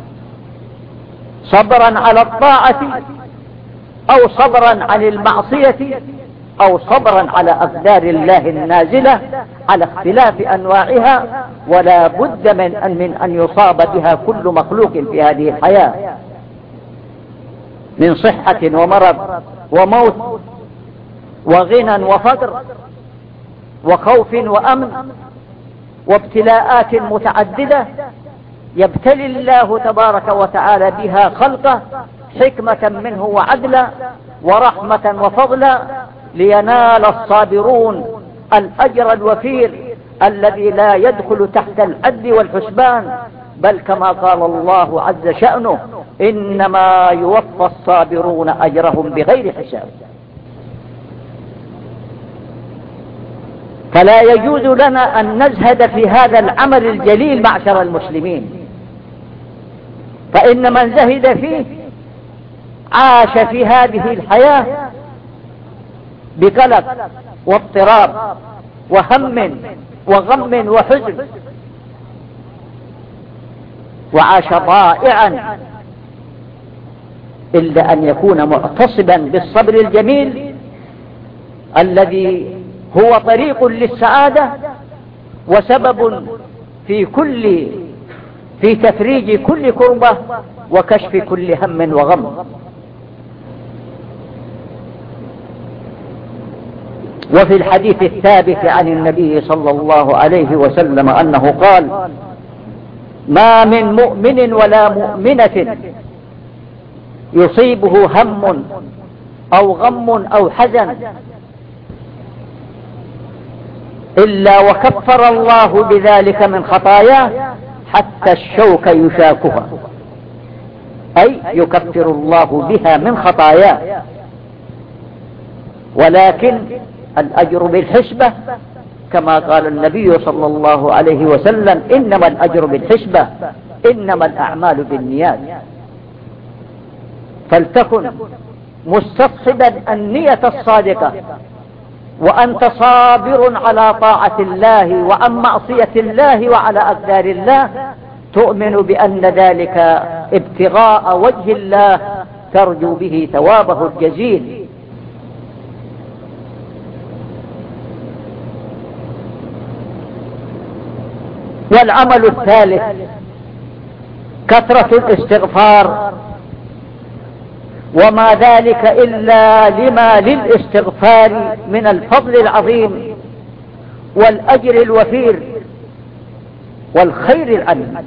Speaker 1: صبرا على الطاعة أو صبرا عن المعصية أو صبرا على أقدار الله النازلة على اختلاف أنواعها. ولا بد من أن, من أن يصاب بها كل مخلوق في هذه الحياة من صحة ومرض وموت وغنى وفقر وخوف وأمن وابتلاءات متعددة يبتلي الله تبارك وتعالى بها خلقه حكمة منه وعدلا ورحمة وفضلا، لينال الصابرون الأجر الوفير الذي لا يدخل تحت العد والحسبان، بل كما قال الله عز شأنه: إنما يوفى الصابرون أجرهم بغير حساب. فلا يجوز لنا أن نزهد في هذا العمل الجليل معشر المسلمين، فإن من زهد فيه عاش في هذه الحياة بقلق واضطراب وهم وغم وحزن، وعاش ضائعا، إلا أن يكون معتصبا بالصبر الجميل الذي هو طريق للسعادة وسبب في كل في تفريج كل كربة وكشف كل هم وغم. وفي الحديث الثابت عن النبي صلى الله عليه وسلم أنه قال: ما من مؤمن ولا مؤمنة يصيبه هم أو غم أو حزن إلا وكفر الله بذلك من خطاياه حتى الشوك يشاكها، أي يكفر الله بها من خطاياه. ولكن الأجر بالحسبة كما قال النبي صلى الله عليه وسلم: إنما الأجر بالحسبة، إنما الأعمال بالنيات. فلتكن مستصحبا النية الصادقة وأنت صابر على طاعة الله وعن معصية الله وعلى أقدار الله، تؤمن بأن ذلك ابتغاء وجه الله ترجو به ثوابه الجزيل. والعمل الثالث كثرة الاستغفار، وما ذلك إلا لما للاستغفار من الفضل العظيم والأجر الوفير والخير العظيم.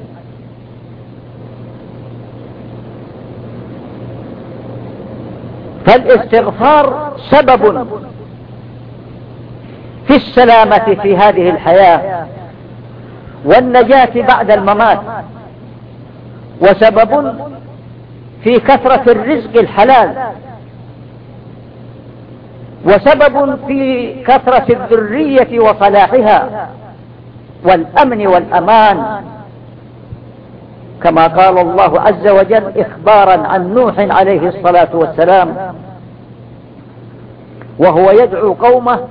Speaker 1: فالاستغفار سبب في السلامة في هذه الحياة والنجاة بعد الممات، وسبب في كثرة الرزق الحلال، وسبب في كثرة الذرية وصلاحها والأمن والأمان، كما قال الله عز وجل إخبارا عن نوح عليه الصلاة والسلام وهو يدعو قومه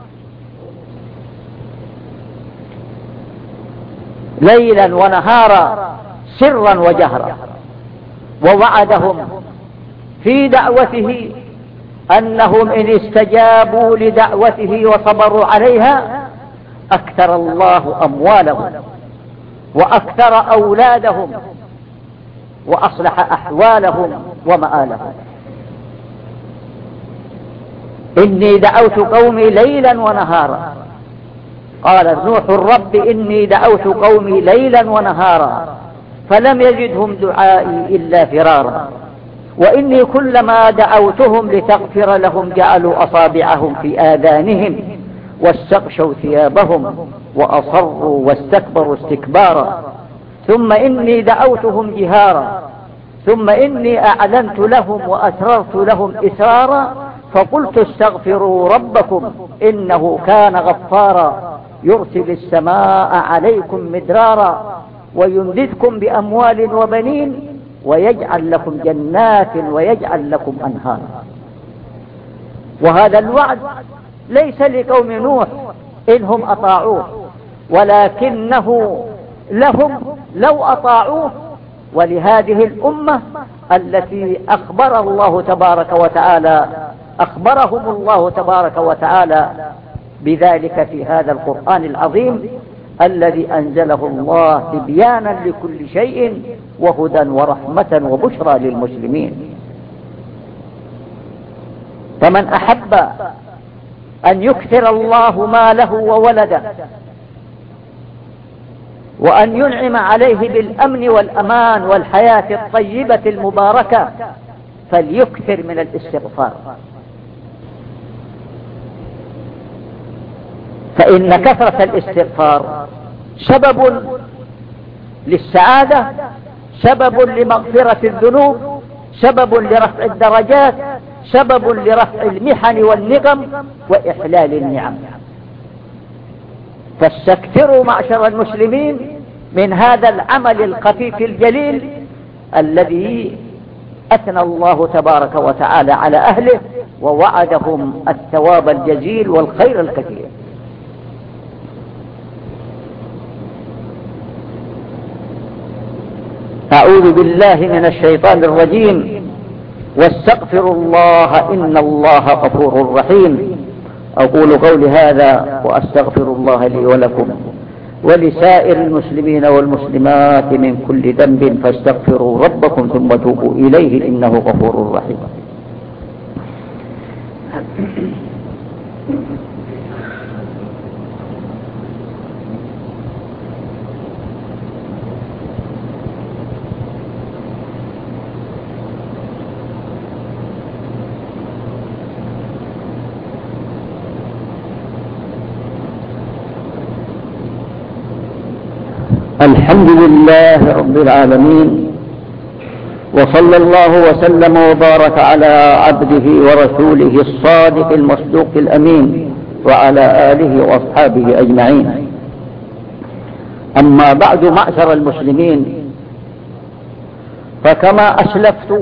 Speaker 1: ليلا ونهارا سرا وجهرا، ووعدهم في دعوته أنهم إن استجابوا لدعوته وصبروا عليها أكثر الله أموالهم وأكثر أولادهم وأصلح أحوالهم ومآلهم. إني دعوت قومي ليلا ونهارا، قال نوح الرب إني دعوت قومي ليلا ونهارا فلم يجدهم دعائي إلا فرارا، وإني كلما دعوتهم لتغفر لهم جعلوا أصابعهم في آذانهم واستغشوا ثيابهم وأصروا واستكبروا استكبارا، ثم إني دعوتهم جهارا ثم إني أعلنت لهم وأسررت لهم إسرارا فقلت استغفروا ربكم إنه كان غفارا يرسل السماء عليكم مدرارا ويمددكم بأموال وبنين ويجعل لكم جنات ويجعل لكم أنهارا. وهذا الوعد ليس لقوم نوح إنهم أطاعوه، ولكنه لهم لو أطاعوه، ولهذه الأمة التي أخبر الله تبارك وتعالى أخبرهم الله تبارك وتعالى بذلك في هذا القرآن العظيم الذي أنزله الله تبيانا لكل شيء وهدى ورحمة وبشرى للمسلمين. فمن أحب أن يكثر الله ماله وولده وأن ينعم عليه بالأمن والأمان والحياة الطيبة المباركة فليكثر من الاستغفار، فإن كثرة الاستغفار سبب للسعادة، سبب لمغفرة الذنوب، سبب لرفع الدرجات، سبب لرفع المحن والنقم وإحلال النعم. فاستكثروا معشر المسلمين من هذا العمل الخفيف الجليل الذي أثنى الله تبارك وتعالى على أهله ووعدهم الثواب الجزيل والخير الكثير. أعوذ بالله من الشيطان الرجيم. واستغفروا الله إن الله غفور رحيم. أقول قولي هذا وأستغفر الله لي ولكم ولسائر المسلمين والمسلمات من كل ذنب فاستغفروا ربكم ثم توبوا إليه إنه غفور رحيم. الحمد لله رب العالمين، وصلى الله وسلم وبارك على عبده ورسوله الصادق المصدوق الأمين وعلى آله وأصحابه أجمعين. أما بعد معشر المسلمين، فكما أسلفت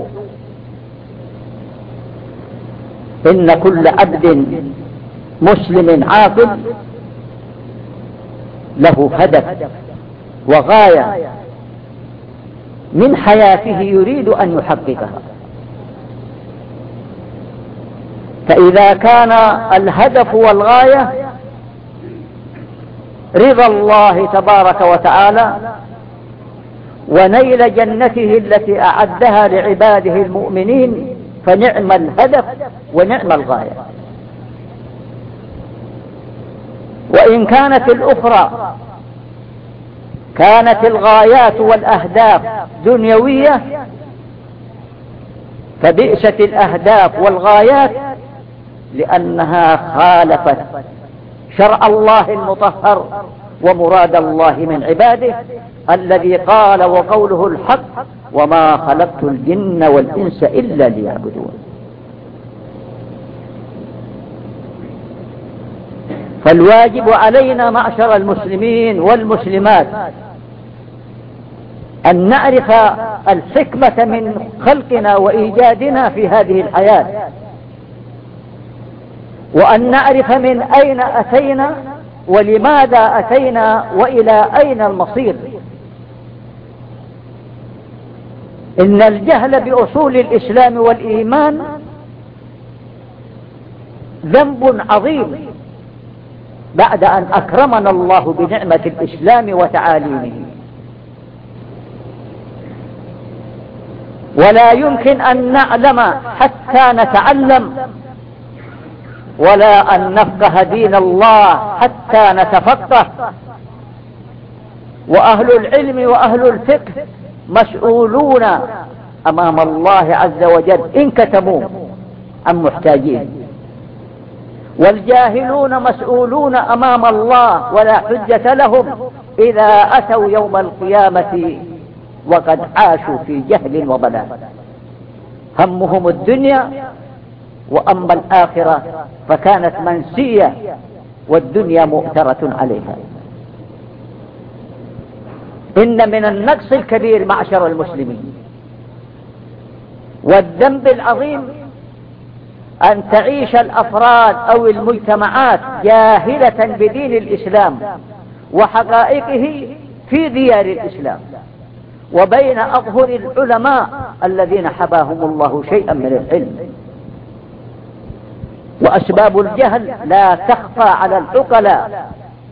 Speaker 1: إن كل عبد مسلم عاقل له هدف وغاية من حياته يريد أن يحققها. فإذا كان الهدف والغاية رضا الله تبارك وتعالى ونيل جنته التي أعدها لعباده المؤمنين فنعم الهدف ونعم الغاية. وإن كانت الأخرى كانت الغايات والأهداف دنيوية فبئست الأهداف والغايات لأنها خالفت شرع الله المطهر ومراد الله من عباده الذي قال وقوله الحق وما خلقت الجن والإنس إلا ليعبدون. فالواجب علينا معشر المسلمين والمسلمات أن نعرف الحكمة من خلقنا وإيجادنا في هذه الحياة، وأن نعرف من أين أتينا ولماذا أتينا وإلى أين المصير. إن الجهل بأصول الإسلام والإيمان ذنب عظيم بعد أن أكرمنا الله بنعمة الإسلام وتعاليمه. ولا يمكن أن نعلم حتى نتعلم، ولا أن نفقه دين الله حتى نتفقه. وأهل العلم وأهل الفقه مسؤولون أمام الله عز وجل إن كتموا عن محتاجين، والجاهلون مسؤولون أمام الله ولا حجة لهم إذا أتوا يوم القيامة وقد عاشوا في جهل وضلال. همهم الدنيا، وأما الآخرة فكانت منسية والدنيا مؤثرة عليها. إن من النقص الكبير معشر المسلمين والذنب العظيم أن تعيش الأفراد أو المجتمعات جاهلة بدين الإسلام وحقائقه في ديار الإسلام وبين أظهر العلماء الذين حباهم الله شيئا من العلم. وأسباب الجهل لا تخفى على العقلاء،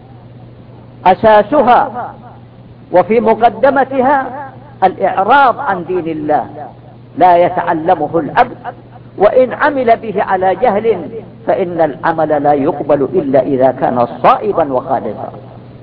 Speaker 1: أساسها وفي مقدمتها الإعراض عن دين الله لا يتعلمه العبد، وإن عمل به على جهل فإن العمل لا يقبل إلا إذا كان صائبا وخالصا.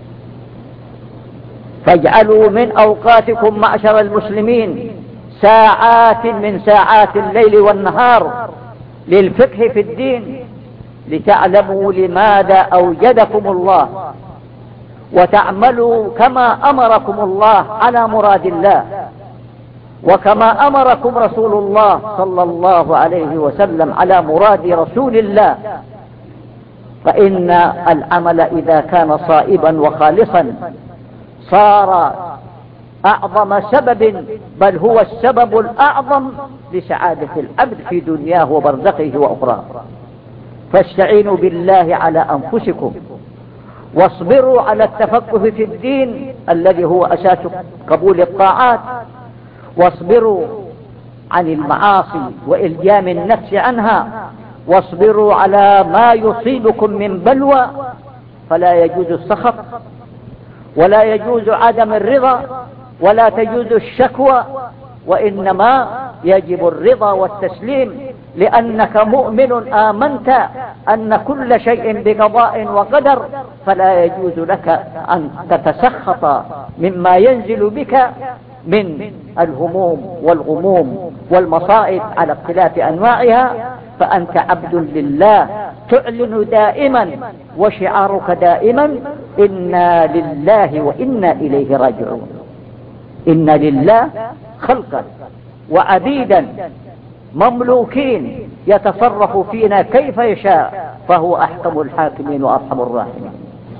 Speaker 1: فاجعلوا من أوقاتكم معشر المسلمين ساعات من ساعات الليل والنهار للفقه في الدين، لتعلموا لماذا أوجدكم الله وتعملوا كما أمركم الله على مراد الله، وكما أمركم رسول الله صلى الله عليه وسلم على مراد رسول الله. فإن العمل إذا كان صائبا وخالصا صار أعظم سبب، بل هو السبب الأعظم لسعادة العبد في دنياه وبرزخه وأخراه. فاستعينوا بالله على أنفسكم، واصبروا على التفقه في الدين الذي هو أساس قبول الطاعات، واصبروا عن المعاصي وإلجام النفس عنها، واصبروا على ما يصيبكم من بلوى. فلا يجوز السخط، ولا يجوز عدم الرضا، ولا تجوز الشكوى، وإنما يجب الرضا والتسليم، لأنك مؤمن آمنت أن كل شيء بقضاء وقدر، فلا يجوز لك أن تتسخط مما ينزل بك من الهموم والغموم والمصائب على اختلاف أنواعها. فأنت عبد لله تعلن دائما وشعارك دائما إنا لله وإنا إليه راجعون. إن لله خلقا وعبيدا مملوكين يتصرف فينا كيف يشاء، فهو أحكم الحاكمين وأرحم الراحمين.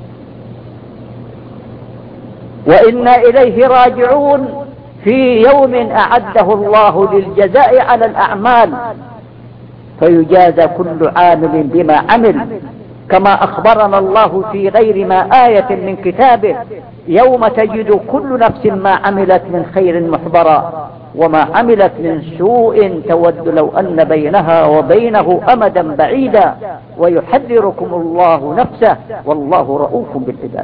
Speaker 1: وإنا إليه راجعون في يوم أعده الله للجزاء على الأعمال، فيجازى كل عامل بما عمل، كما أخبرنا الله في غير ما آية من كتابه: يوم تجد كل نفس ما عملت من خير محضرا وما عملت من سوء تود لو أن بينها وبينه أمدا بعيدا ويحذركم الله نفسه والله رؤوف بالعباد.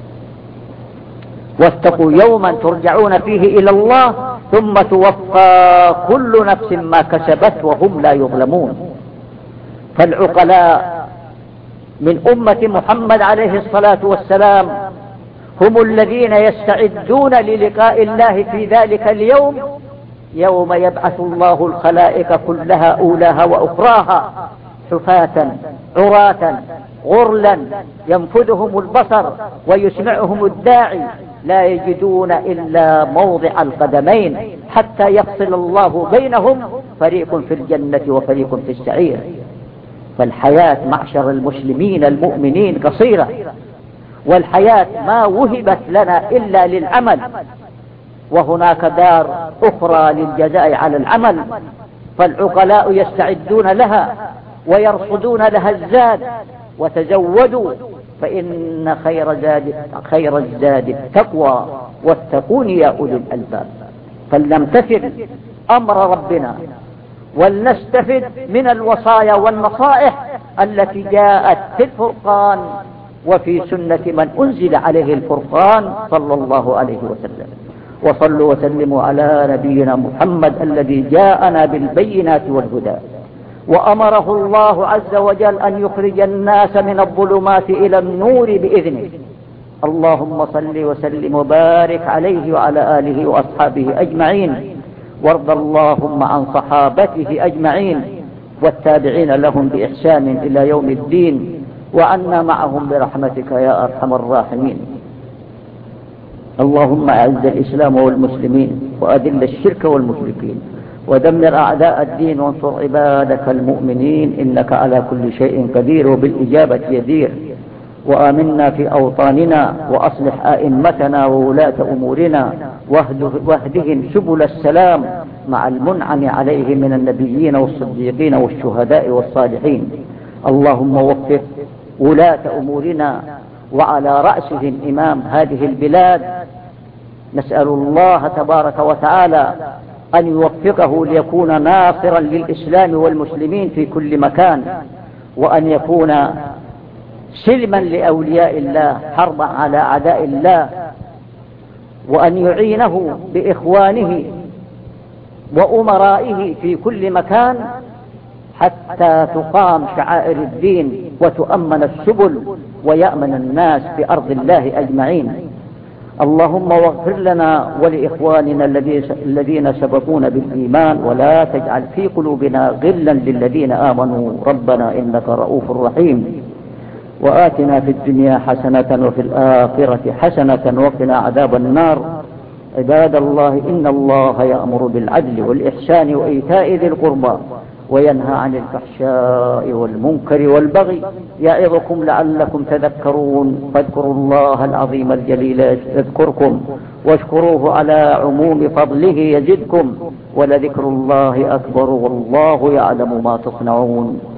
Speaker 1: واتقوا يوما ترجعون فيه إلى الله ثم توفى كل نفس ما كسبت وهم لا يظلمون. فالعقلاء من أمة محمد عليه الصلاة والسلام هم الذين يستعدون للقاء الله في ذلك اليوم، يوم يبعث الله الخلائق كلها أولاها وأخراها حفاة عراة غرلا، ينفذهم البصر ويسمعهم الداعي، لا يجدون إلا موضع القدمين حتى يفصل الله بينهم، فريق في الجنة وفريق في السعير. فالحياة معشر المسلمين المؤمنين قصيرة، والحياة ما وهبت لنا إلا للعمل، وهناك دار أخرى للجزاء على العمل، فالعقلاء يستعدون لها ويرصدون لها الزاد. وتزودوا فإن خير زاد خير الزاد التقوى واتقون يا أولي الألباب. فلنمتثل أمر ربنا ولنستفد من الوصايا والنصائح التي جاءت في الفرقان وفي سنة من أنزل عليه الفرقان صلى الله عليه وسلم. وصلوا وسلموا على نبينا محمد الذي جاءنا بالبينات والهدى، وأمره الله عز وجل أن يخرج الناس من الظلمات إلى النور بإذنه. اللهم صل وسلم وبارك عليه وعلى آله وأصحابه أجمعين، وارض اللهم عن صحابته أجمعين والتابعين لهم بإحسان إلى يوم الدين، وعنا معهم برحمتك يا أرحم الراحمين. اللهم أعز الإسلام والمسلمين وأذل الشرك والمشركين ودمر أعداء الدين وانصر عبادك المؤمنين، إنك على كل شيء قدير وبالإجابة يدير. وآمنا في أوطاننا وأصلح أئمتنا وولاة أمورنا واهدهم سبل السلام مع المنعم عليه من النبيين والصديقين والشهداء والصالحين. اللهم وفق ولاة أمورنا وعلى رأسهم إمام هذه البلاد، نسأل الله تبارك وتعالى أن يوفقه ليكون ناصرا للإسلام والمسلمين في كل مكان، وأن يكون سلما لأولياء الله حربا على أعداء الله، وأن يعينه بإخوانه وأمرائه في كل مكان حتى تقام شعائر الدين وتؤمن السبل ويأمن الناس في أرض الله أجمعين. اللهم واغفر لنا ولإخواننا الذين سبقونا بالإيمان، ولا تجعل في قلوبنا غلا للذين آمنوا ربنا إنك رؤوف رحيم. وآتنا في الدنيا حسنة وفي الآخرة حسنة وقنا عذاب النار. عباد الله، إن الله يأمر بالعدل والإحسان وإيتاء ذي القربى وينهى عن الفحشاء والمنكر والبغي يعظكم لعلكم تذكرون. فاذكروا الله العظيم الجليل يذكركم، واشكروه على عموم فضله يزدكم، ولذكر الله أكبر والله يعلم ما تصنعون.